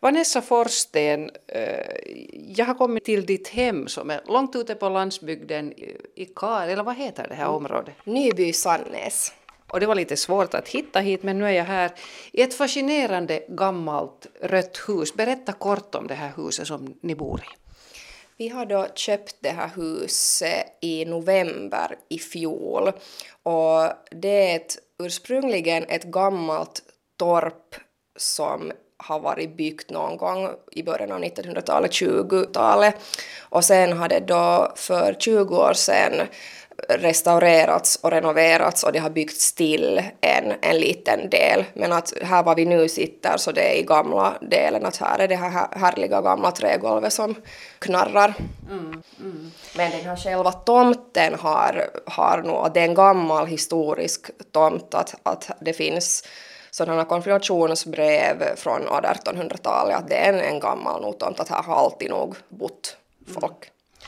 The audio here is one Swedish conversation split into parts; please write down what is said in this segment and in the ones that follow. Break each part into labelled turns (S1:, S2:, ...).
S1: Vanessa Forsten, jag har kommit till ditt hem som är långt ute på landsbygden i Kar, eller vad heter det här området?
S2: Nyby-Sannäs.
S1: Och det var lite svårt att hitta hit, men nu är jag här i ett fascinerande gammalt rött hus. Berätta kort om det här huset som ni bor i.
S2: Vi har då köpt det här huset i november i fjol. Och det är ursprungligen ett gammalt torp som har varit byggt någon gång i början av 1900-talet, 20-talet. Och sen har det då för 20 år sedan restaurerats och renoverats och det har byggts till en liten del. Men att här var vi nu sitter så det är i gamla delen, att här är det här härliga gamla trägolvet som knarrar. Men den här själva tomten har nog, det är en gammal historisk tomt, att det finns sådana konfirmationsbrev från 1800-talet, att det är en gammal nog tomt, att här har alltid nog bott folk.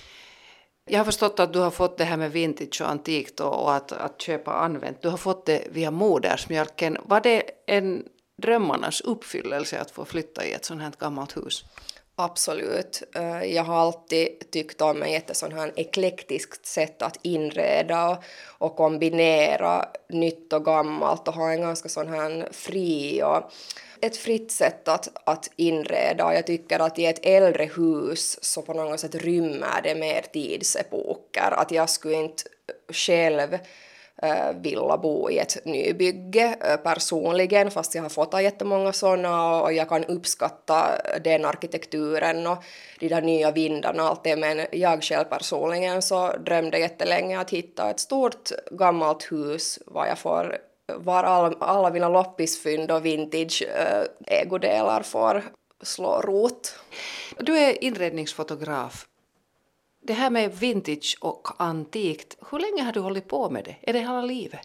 S1: Jag har förstått att du har fått det här med vintage och antikt och att köpa använt. Du har fått det via modersmjölken. Var det en drömmarnas uppfyllelse att få flytta i ett sådant här gammalt hus?
S2: Absolut. Jag har alltid tyckt om ett sådant här eklektiskt sätt att inreda och kombinera nytt och gammalt och ha en ganska sån här fri och ett fritt sätt att inreda. Jag tycker att i ett äldre hus så på något sätt rymmer det mer tidsepoker. Att jag skulle inte själv vilja bo i ett nybygge personligen, fast jag har fått jättemånga sådana och jag kan uppskatta den arkitekturen och de där nya vindarna och allt det, men jag själv personligen så drömde jättelänge att hitta ett stort gammalt hus var alla mina loppisfynd och vintage ägodelar får slå rot.
S1: Du är inredningsfotograf. Det här med vintage och antikt, hur länge har du hållit på med det? Är det hela livet?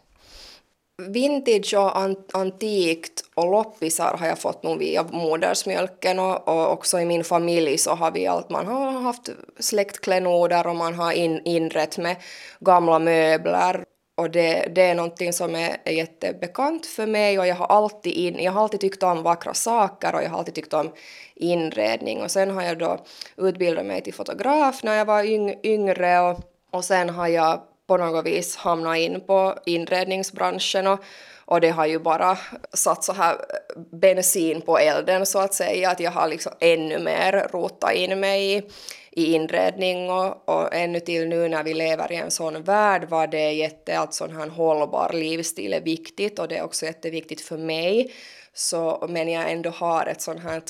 S2: Vintage och antikt och loppisar har jag fått nog via modersmjölken och också i min familj så har man har haft släktklenoder och man har inrett med gamla möbler. Och det är någonting som är jättebekant för mig och jag har alltid tyckt om vackra saker och jag har alltid tyckt om inredning. Och sen har jag då utbildat mig till fotograf när jag var yngre och sen har jag på något vis hamnat in på inredningsbranschen och det har ju bara satt så här bensin på elden så att säga, att jag har liksom ännu mer rotat in mig i inredning och ännu till nu när vi lever i en sån värld var det att sån här hållbar livsstil är viktigt och det är också jätteviktigt för mig. Men jag ändå har ett sånt här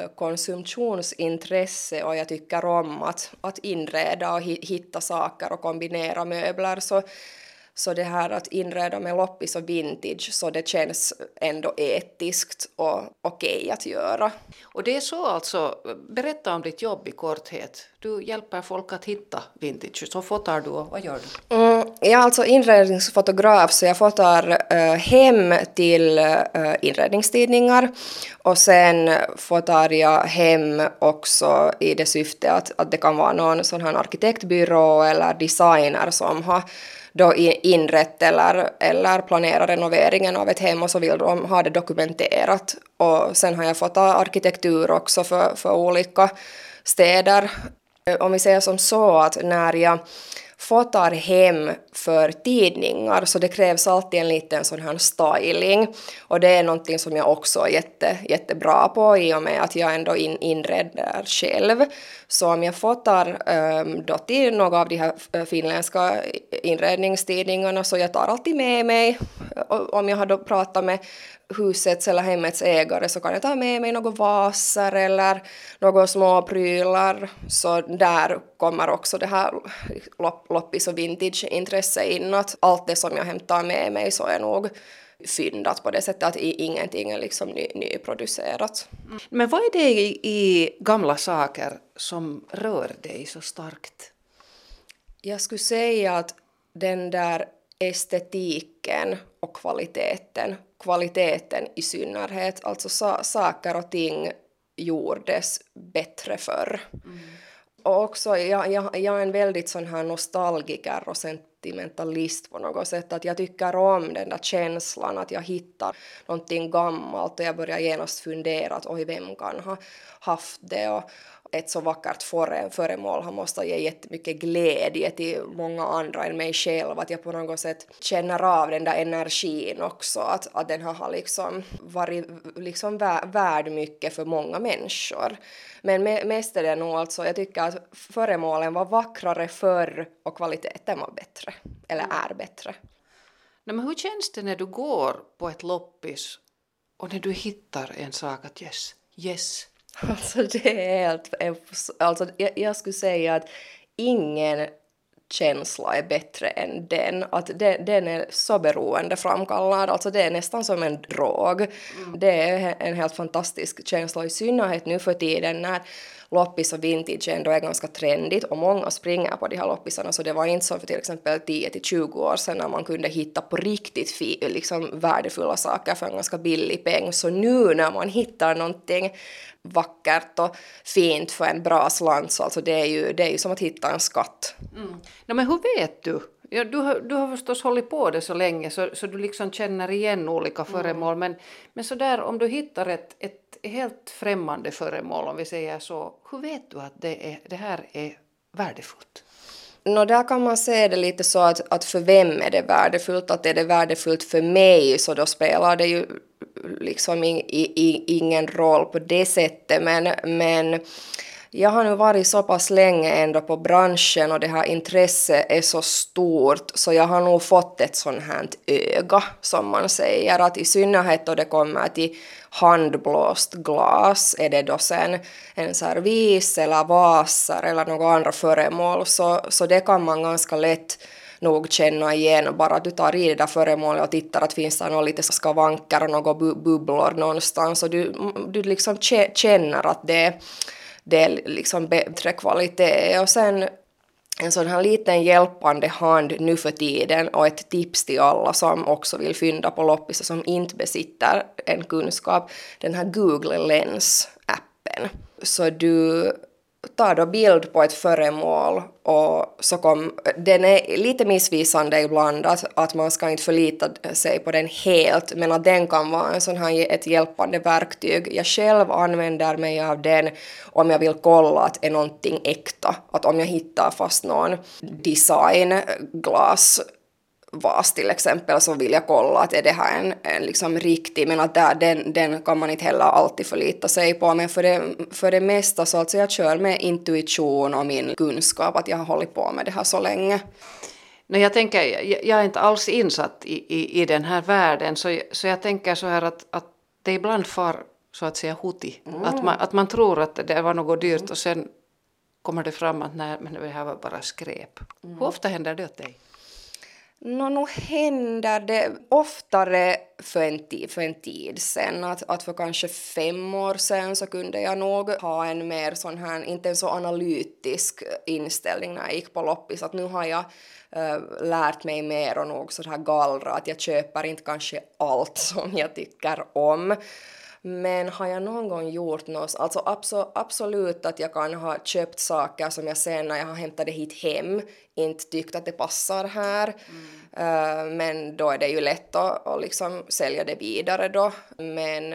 S2: konsumtionsintresse och jag tycker om att inreda och hitta saker och kombinera möbler. Så det här att inreda med loppis och vintage så det känns ändå etiskt och okej att göra.
S1: Och det är så alltså, berätta om ditt jobb i korthet. Du hjälper folk att hitta vintage. Så fotar du och vad gör du?
S2: Jag är alltså inredningsfotograf så jag fotar hem till inredningstidningar och sen fotar jag hem också i det syfte att det kan vara någon sån här arkitektbyrå eller designer som har då inrätt eller planerar renoveringen av ett hem och så vill de ha det dokumenterat. Och sen har jag fått arkitektur också för olika städer. Om vi säger som så att när jag fotar hem för tidningar så det krävs alltid en liten sån här styling och det är någonting som jag också är jättebra på i och med att jag ändå inreder själv. Så om jag fotar då till några av de här finländska inredningstidningarna så jag tar alltid med mig, om jag har då pratat med husets eller hemmets ägare så kan jag ta med mig några vaser eller några små prylar. Så där kommer också det här loppis och vintage-intresse in. Att allt det som jag hämtar med mig så är nog fyndat på det sättet att ingenting är liksom nyproducerat.
S1: Men vad är det i gamla saker som rör dig så starkt?
S2: Jag skulle säga att den där estetiken och kvaliteten i synnerhet, alltså saker och ting gjordes bättre förr. Och också, jag är en väldigt sån här nostalgiker och sentimentalist på något sätt. Att jag tycker om den där känslan att jag hittar någonting gammalt och jag börjar genast fundera att oj, vem kan ha haft det, och ett så vackert föremål har måste ge jättemycket glädje till många andra än mig själv, att jag på något sätt känner av den där energin också, att den har liksom varit liksom värd mycket för många människor. Men mest är det nog alltså, jag tycker att föremålen var vackrare förr och kvaliteten var bättre, eller är bättre.
S1: Nej, men hur känns det när du går på ett loppis och när du hittar en sak att yes.
S2: Alltså det är helt, alltså jag skulle säga att ingen känsla är bättre än den, att den är så beroendeframkallad, alltså det är nästan som en drog. Det är en helt fantastisk känsla, i synnerhet nu för tiden när loppis och vintage ändå är ganska trendigt och många springer på de här loppisarna, så det var inte som för till exempel 10-20 år sedan när man kunde hitta på riktigt liksom värdefulla saker för en ganska billig peng. Så nu när man hittar någonting vackert och fint för en bra slant, så alltså det är ju som att hitta en skatt.
S1: No, men hur vet du? Ja, du har förstås hållit på det så länge så du liksom känner igen olika föremål, men så där om du hittar ett helt främmande föremål, om vi säger så, hur vet du att det här är värdefullt?
S2: Där kan man se det lite så att för vem är det värdefullt, att är det värdefullt för mig så då spelar det ju liksom ingen roll på det sättet, men jag har nu varit så pass länge ändå på branschen och det här intresset är så stort, så jag har nog fått ett sånt här öga som man säger, att i synnerhet då det kommer till handblåst glas, är det då sen en servis eller vaser eller några andra föremål, så det kan man ganska lätt nog känna igen, bara att du tar i det där föremålet och tittar att finns det några lite skavanker och några bubblor någonstans, och du liksom känner att det är liksom bättre kvalitet. Och sen en sån här liten hjälpande hand nu för tiden, och ett tips till alla som också vill fynda på loppis och som inte besitter en kunskap, den här Google Lens-appen. Så du tar då bild på ett föremål, och så den är lite missvisande ibland, att man ska inte förlita sig på den helt, men att den kan vara en sån här ett hjälpande verktyg. Jag själv använder mig av den om jag vill kolla att är någonting äkta, att om jag hittar fast någon designglas vas till exempel, så vill jag kolla att är det här en liksom riktig, men att den kan man inte heller alltid förlita sig på. Men för det mesta så alltså jag kör med intuition och min kunskap, att jag har hållit på med det här så länge.
S1: No, jag tänker, jag är inte alls insatt i den här världen, så jag tänker så här att det ibland far så att säga huti. Att man tror att det var något dyrt och sen kommer det fram att nej, men det här var bara skräp. Hur ofta händer det åt dig?
S2: Nu händer det oftare för en tid sedan, att för kanske 5 år sedan så kunde jag nog ha en mer sån här, inte en så analytisk inställning när jag gick på loppis, att nu har jag lärt mig mer och nog så här gallra, att jag köper inte kanske allt som jag tycker om. Men har jag någon gång gjort något, alltså absolut att jag kan ha köpt saker som jag sen när jag har hämtat det hit hem inte tyckt att det passar här. Men då är det ju lätt att liksom sälja det vidare då. Men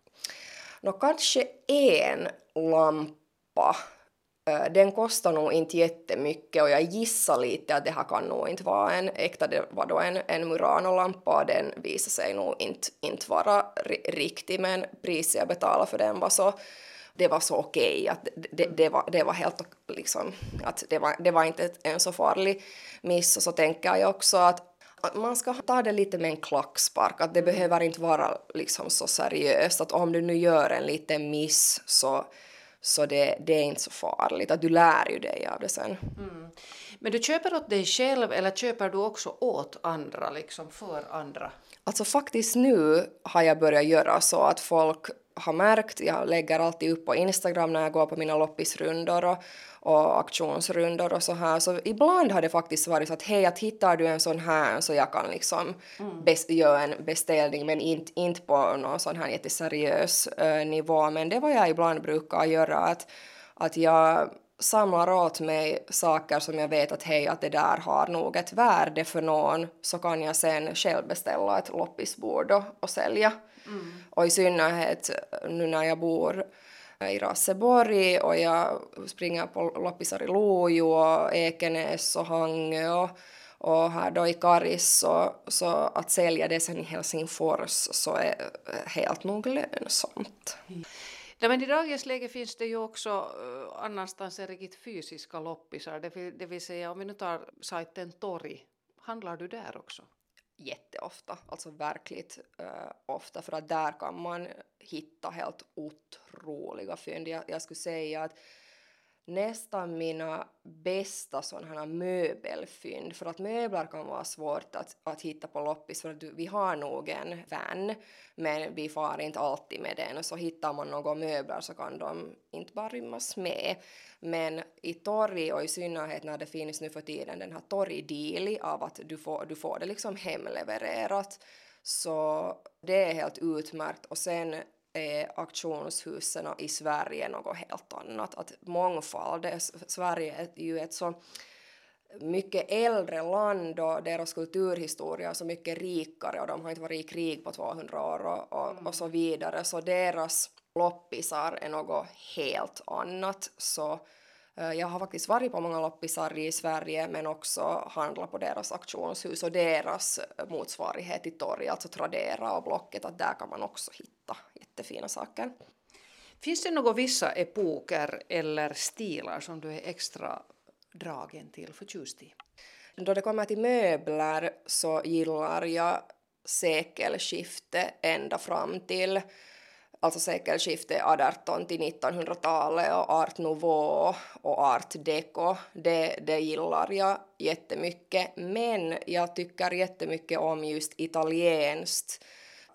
S2: kanske en lampa, den kostar nog inte jättemycket, och jag gissar lite att det här kan nog inte vara en äkta, det var då en Murano-lampa, och den visade sig nog inte vara riktig, men priset jag betalade för den var så okej, att det var helt liksom, att det var inte en så farlig miss. Och så tänker jag också att man ska ta det lite med en klackspark, att det behöver inte vara liksom så seriöst, att om du nu gör en liten miss så det är inte så farligt, att du lär ju dig av det sen.
S1: Men du köper åt dig själv eller köper du också åt andra, liksom för andra?
S2: Alltså faktiskt nu har jag börjat göra så att folk har märkt, jag lägger alltid upp på Instagram när jag går på mina loppisrundor och auktionsrundor och så här, så ibland har det faktiskt varit så att hej, att hittar du en sån här så jag kan liksom göra en beställning, men inte på någon sån här jätteseriös nivå. Men det var jag ibland brukar göra, att jag samlar åt mig saker som jag vet att hej, att det där har nog ett värde för någon, så kan jag sen själv beställa ett loppisbord och sälja. Och i synnerhet nu när jag bor i Raseborg och jag springer på loppisar i Lojo och Ekenäs och Hangö och här då i Karis, så att sälja det sen i Helsingfors så är helt nog lönsamt.
S1: Ja, men i dagens läge finns det ju också annanstans riktigt fysiska loppisar, det vill säga om vi nu tar sajten Tori, handlar du där också?
S2: Jätteofta, alltså verkligt ofta, för att där kan man hitta helt otroliga fynd. Jag skulle säga att nästan mina bästa sådana här möbelfynd, för att möbler kan vara svårt att hitta på loppis, för att vi har nog en van, men vi far inte alltid med den, så hittar man några möbler så kan de inte bara rymmas med. Men i Tori, och i synnerhet när det finns nu för tiden den här Tori-deali av att du får det liksom hemlevererat, så det är helt utmärkt. Och sen är auktionshusen i Sverige något helt annat. Att mångfald, Sverige är ju ett så mycket äldre land och deras kulturhistoria är så mycket rikare och de har inte varit i krig på 200 år och så vidare. Så deras loppisar är något helt annat. Så jag har faktiskt varit på många loppisar i Sverige, men också handlat på deras auktionshus och deras motsvarighet i torg, alltså Tradera och Blocket, att där kan man också hitta jättefina saker.
S1: Finns det några vissa epoker eller stilar som du är extra dragen till, förtjust i?
S2: Då det kommer till möbler så gillar jag sekelskifte ända fram till, alltså sekelskiftet 18 till 1900-talet och art nouveau och art deco, det gillar jag jättemycket. Men jag tycker jättemycket om just italienskt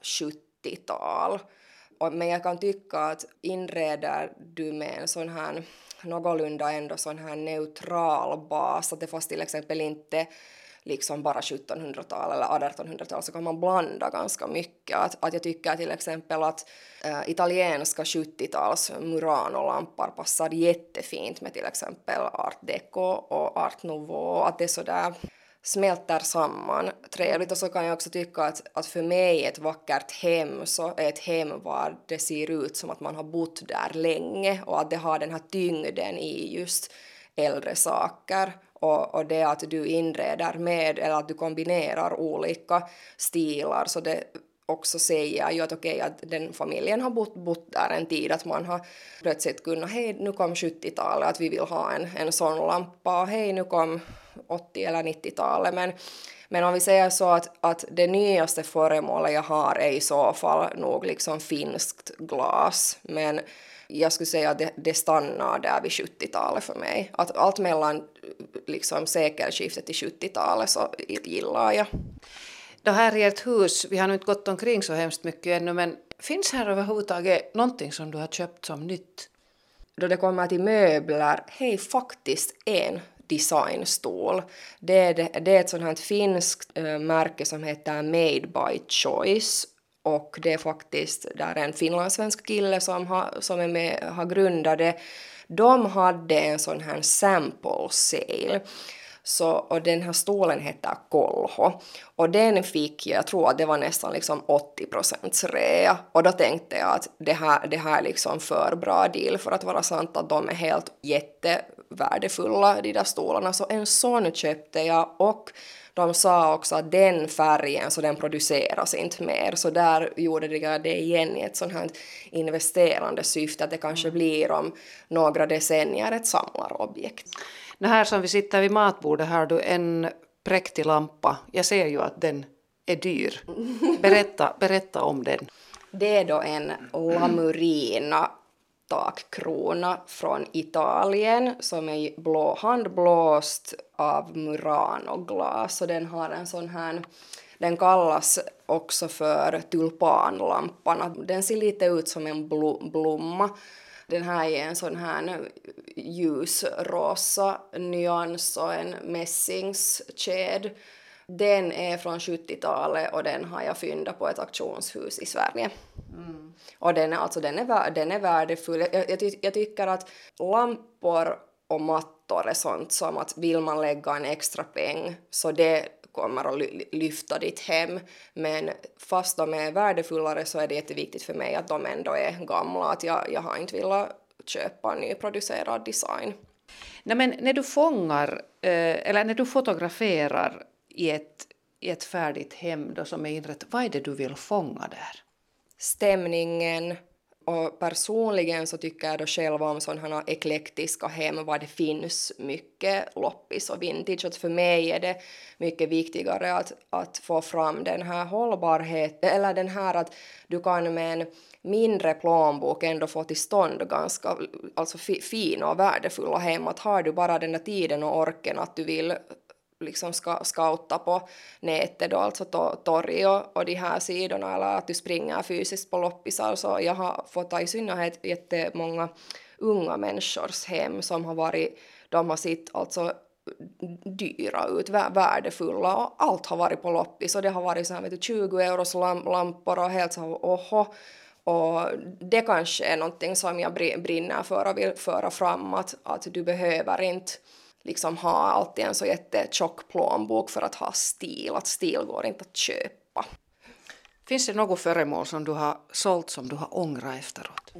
S2: 70-tal. Men jag kan tycka att inreder du med en sån här någorlunda ändå sån här neutral bas, att det fast till exempel inte liksom bara 1700-tal eller 1800-tal, så kan man blanda ganska mycket. Att jag tycker till exempel att italienska 70-tals Murano-lampor passar jättefint med till exempel art deco och art nouveau, att det sådär smälter samman trevligt. Och så kan jag också tycka att för mig ett vackert hem så är ett hem var det ser ut som att man har bott där länge och att det har den här tyngden i just äldre saker. Och det att du inreder med, eller att du kombinerar olika stilar, så det också säger ju att okej, att den familjen har bott där en tid, att man har plötsligt kunnat, hej nu kom 70-talet, att vi vill ha en sån lampa, och hej nu kom 80- eller 90-talet, men om vi säger så att det nyaste föremålet jag har är i så fall nog liksom finskt glas, men jag skulle säga att det stannar där vid 70-talet för mig. Att allt mellan liksom sekelskiftet till 70-talet så gillar jag.
S1: Det här är ett hus, vi har nu inte gått omkring så hemskt mycket ännu, men finns här överhuvudtaget någonting som du har köpt som nytt?
S2: Då det kommer till möbler, hej, faktiskt en designstol. Det är ett sådant här finskt märke som heter Made by Choice. Och det är faktiskt där en finlandssvensk kille som är med, har grundat det. De hade en sån här sample sale. Och den här stolen heter Kolho. Och den fick jag tror att det var nästan liksom 80% rea. Och då tänkte jag att det här är liksom för bra deal för att vara sant, att de är helt jättevärdefulla, de där stolarna. Så en sån köpte jag, och de sa också att den färgen, så den produceras inte mer. Så där gjorde det igen i ett sånt här investerande syfte, att det kanske blir om några decennier ett samlarobjekt.
S1: Det här som vi sitter vid matbordet har du en präktig lampa. Jag ser ju att den är dyr. Berätta om den.
S2: Det är då en Lamurina takkrona från Italien som är handblåst av Murano-glas. Så den har en sån här, den kallas också för tulpanlampan. Den ser lite ut som en blomma. Den här är en sån här ljusrosa nyans och en mässingsked. Den är från 70-talet och den har jag fyndat på ett auktionshus i Sverige. Och den är värdefull. Jag tycker att lampor och mattor är sånt som att vill man lägga en extra peng så det kommer att lyfta ditt hem. Men fast de är värdefullare så är det jätteviktigt för mig att de ändå är gamla. Att jag har inte velat köpa nyproducerad design.
S1: Nej, men när du fångar eller när du fotograferar i ett färdigt hem då som är inrett, vad är det du vill fånga där?
S2: Stämningen, och personligen så tycker jag då själv om sådana eklektiska hem var det finns mycket loppis och vintage. Att för mig är det mycket viktigare att få fram den här hållbarheten, eller den här att du kan med en mindre plånbok ändå få till stånd ganska alltså fina och värdefulla hem. Att har du bara den där tiden och orken att du vill liksom scouta på nätet då, alltså torg och de här sidorna, eller att du springer fysiskt på loppisar, så jag har fått i synnerhet jättemånga unga människors hem som har varit, de har sett alltså dyra ut, värdefulla, och allt har varit på loppis och det har varit så här, vet du, 20 euros lampor och helt så oho. Och det kanske är någonting som jag brinner för och vill föra fram, att du behöver inte liksom ha alltid en så jättetjock plånbok för att ha stil. Att stil går inte att köpa.
S1: Finns det något föremål som du har sålt som du har ångrat efteråt?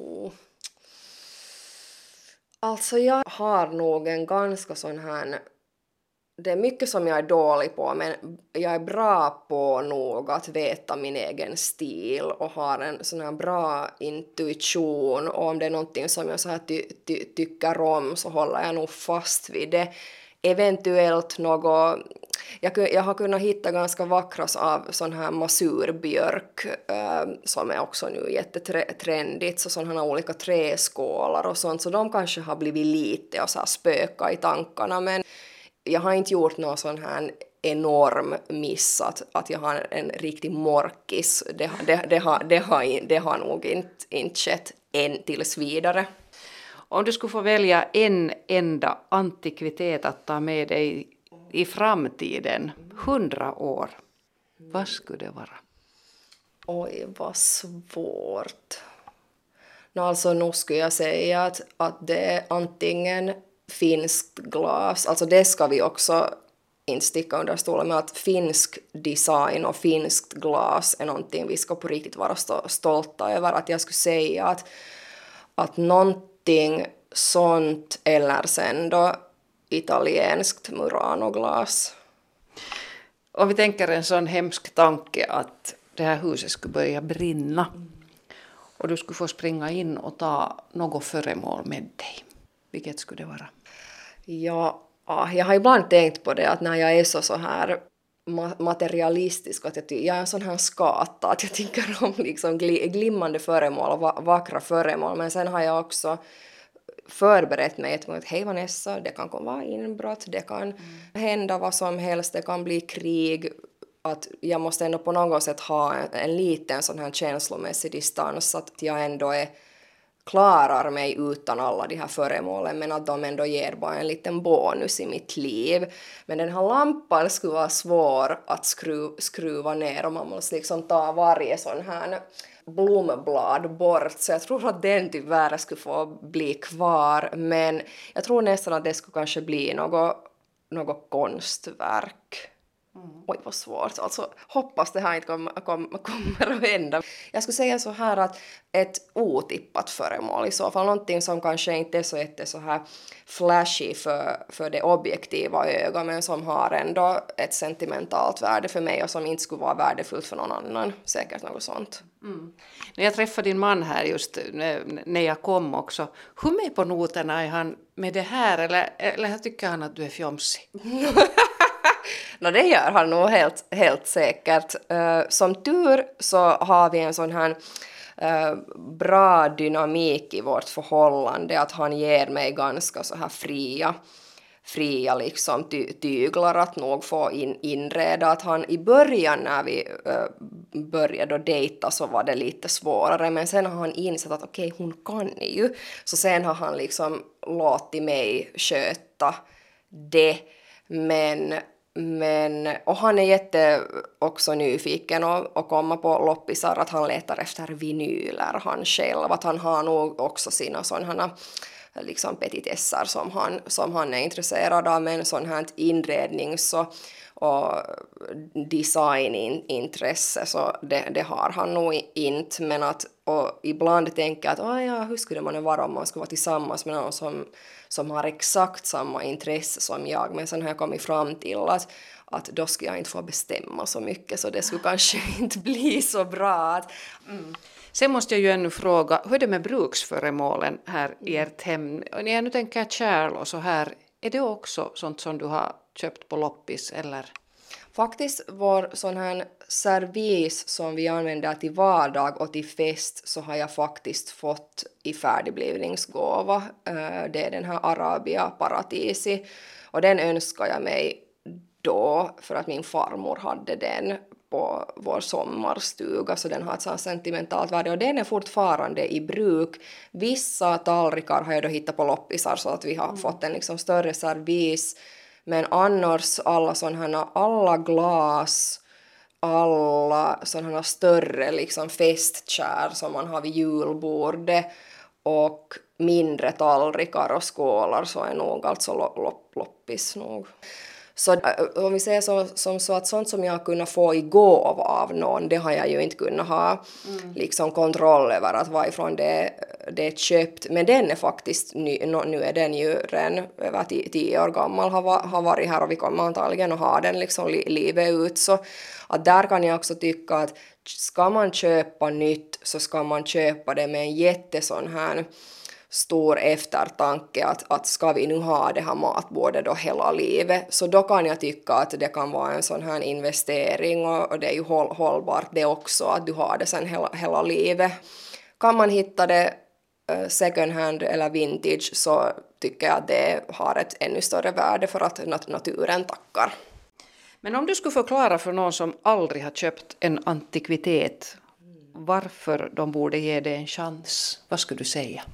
S2: Alltså jag har nog en ganska sån här... Det är mycket som jag är dålig på, men jag är bra på nog att veta min egen stil och har en sån här bra intuition, och om det är någonting som jag så här tycker om så håller jag nog fast vid det. Eventuellt något... Jag har kunnat hitta ganska vackra av sån här masurbjörk som är också nu jättetrendigt, så sådana olika träskålar och sånt, så de kanske har blivit lite och så här spöka i tankarna, men jag har inte gjort någon sån här enorm miss att jag har en riktig morkis. Det har nog inte skett än tills vidare.
S1: Om du skulle få välja en enda antikvitet att ta med dig i framtiden, 100 år, vad skulle det vara?
S2: Oj, vad svårt. Alltså nu skulle jag säga att det är antingen finskt glas, alltså det ska vi också inte sticka under stolen med, att finsk design och finskt glas är någonting vi ska på riktigt vara stolta över. Att jag skulle säga att någonting sånt, eller sen då italienskt Murano-glas.
S1: Om vi tänker en sån hemsk tanke att det här huset skulle börja brinna och du skulle få springa in och ta något föremål med dig. Vilket skulle det vara? Ja, jag har ibland tänkt på det att när jag är så här materialistisk, att jag är en sån här skata, att jag tycker om liksom glimmande föremål och vackra föremål, men sen har jag också förberett mig att hej Vanessa, det kan vara inbrott, det kan hända vad som helst, det kan bli krig, att jag måste ändå på något sätt ha en liten sån här känslomässig distans, att jag ändå klarar mig utan alla de här föremålen, men att de ändå ger bara en liten bonus i mitt liv. Men den här lampan skulle vara svår att skruva ner, och man måste liksom ta varje sån här blomblad bort, så jag tror att den tyvärr skulle få bli kvar, men jag tror nästan att det skulle kanske bli något konstverk. Oj, vad svårt. Alltså, hoppas det här inte kommer att hända. Jag skulle säga så här att ett otippat föremål i så fall. Någonting som kanske inte är så här flashy för det objektiva ögat, men som har ändå ett sentimentalt värde för mig och som inte skulle vara värdefullt för någon annan. Säkert något sånt. När jag träffade din man här just när jag kom också, hur med på noterna är han med det här, eller tycker han att du är fjomsig?
S2: Det gör han nog helt säkert. Som tur så har vi en sån här bra dynamik i vårt förhållande, att han ger mig ganska så här fria liksom tyglar att nog få inreda. Att han i början när vi började dejta så var det lite svårare, men sen har han insett att okej, hon kan ju. Så sen har han liksom låtit mig sköta det, och han är också nyfiken och komma på loppisar, att han letar efter vinyler han själv, att han har nog också sina sådana liksom petitesser som han är intresserad av, men sån här inrednings- och designintresse, så det har han nog inte, men och ibland tänker jag att hur skulle man vara om man skulle vara tillsammans med någon som har exakt samma intresse som jag, men sen har jag kommit fram till att då ska jag inte få bestämma så mycket, så det skulle kanske inte bli så bra.
S1: Sen måste jag ju ännu fråga, hur är det med bruksföremålen här i ert hem? När jag nu tänker kärl och så här, är det också sånt som du har köpt på loppis eller?
S2: Faktiskt vår sån här servis som vi använder till vardag och till fest, så har jag faktiskt fått i färdigblivningsgåva. Det är den här Arabia Paradisi, och den önskar jag mig då för att min farmor hade den på vår sommarstuga, så den har ett sånt sentimentalt värde, och den är fortfarande i bruk. Vissa tallrikar har jag då hittat på loppisar, så att vi har fått en liksom större servis, men annars alla glas, alla sådana större liksom festkär som man har vid julbordet och mindre tallrikar och skålar, så är nog alltså loppis nog. Så om vi säger så att sånt som jag har kunnat få i gåva av någon, det har jag ju inte kunnat ha liksom kontroll över att varifrån det är köpt. Men den är faktiskt nu är den ju redan över 10 år gammal, har varit här, och vi kommer antagligen att ha den liksom livet ut. Så att där kan jag också tycka att ska man köpa nytt, så ska man köpa det med en jättesån här stor eftertanke att ska vi nu ha det här matbordet då hela livet, så då kan jag tycka att det kan vara en sån här investering, och det är ju hållbart det också, att du har det sen hela livet. Kan man hitta det second hand eller vintage, så tycker jag att det har ett ännu större värde för att naturen tackar.
S1: Men om du skulle förklara för någon som aldrig har köpt en antikvitet varför de borde ge det en chans, vad skulle du säga?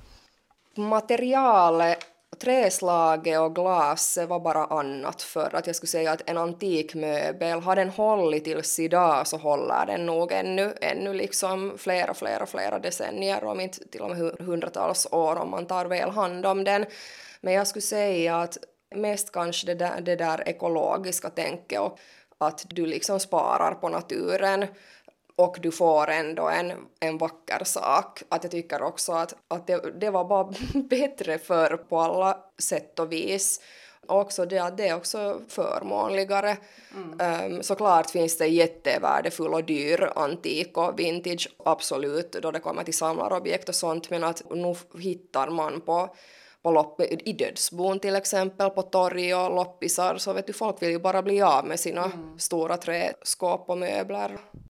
S2: Materialet, träslaget och glas var bara annat för att jag skulle säga att en antik möbel, har den hållit tills idag, så håller den nog ännu liksom flera decennier, om inte till och med hundratals år, om man tar väl hand om den. Men jag skulle säga att mest kanske det där ekologiska tänket, och att du liksom sparar på naturen och du får ändå en vacker sak. Att jag tycker också att det var bara bättre för på alla sätt och vis. Också det är också förmånligare. Såklart finns det jättevärdefull och dyr antik och vintage, absolut, då det kommer till samlarobjekt och sånt, men att nu hittar man på i Dödsbon till exempel, på torg och loppisar, så vet du, folk vill ju bara bli av med sina stora träskåp och möbler.